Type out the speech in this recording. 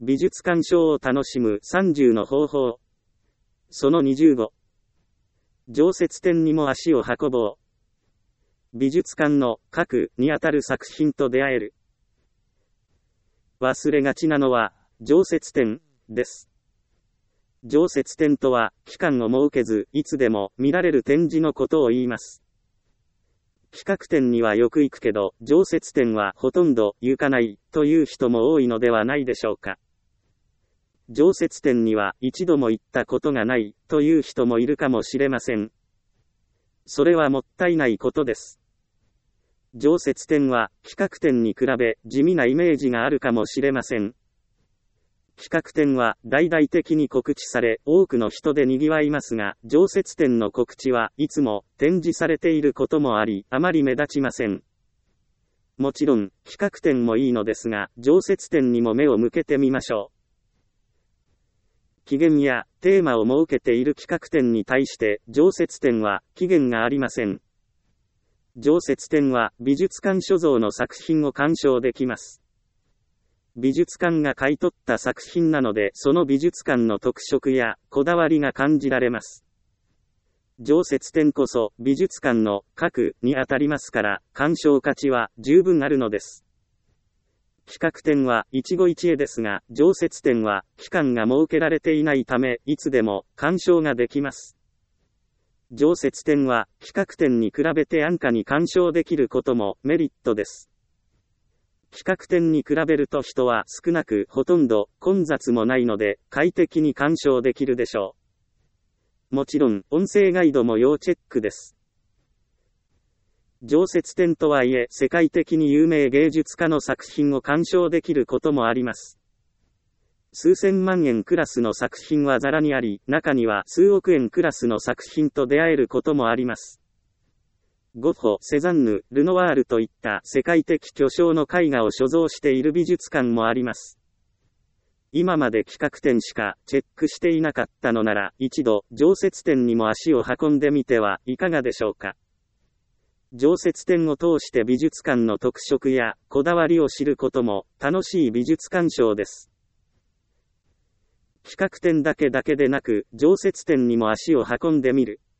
美術鑑賞を楽しむ30の方法。その25。常設展にも足を運ぼう。美術館の核にあたる作品と出会える。忘れがちなのは、常設展です。常設展とは、期間を設けず、いつでも見られる展示のことを言います。企画展にはよく行くけど、常設展はほとんど行かないという人も多いのではないでしょうか。常設展には一度も行ったことがないという人もいるかもしれません。それはもったいないことです。常設展は企画展に比べ地味なイメージがあるかもしれません。企画展は大々的に告知され多くの人で賑わいますが、常設展の告知はいつも展示されていることもあり、あまり目立ちません。もちろん企画展もいいのですが、常設展にも目を向けてみましょう。期限やテーマを設けている企画展に対して常設展は期限がありません。常設展は美術館所蔵の作品を鑑賞できます。美術館が買い取った作品なので、その美術館の特色やこだわりが感じられます。常設展こそ美術館の核にあたりますから、鑑賞価値は十分あるのです。企画展は一期一会ですが、常設展は期間が設けられていないため、いつでも鑑賞ができます。常設展は企画展に比べて安価に鑑賞できることもメリットです。企画展に比べると人は少なくほとんど混雑もないので快適に鑑賞できるでしょう。もちろん音声ガイドも要チェックです。常設展とはいえ世界的に有名芸術家の作品を鑑賞できることもあります。数千万円クラスの作品はざらにあり、中には数億円クラスの作品と出会えることもあります。ゴッホ、セザンヌ、ルノワールといった世界的巨匠の絵画を所蔵している美術館もあります。今まで企画展しかチェックしていなかったのなら、一度常設展にも足を運んでみてはいかがでしょうか。常設展を通して美術館の特色やこだわりを知ることも楽しい美術鑑賞です。企画展だけでなく、常設展にも足を運んでみる。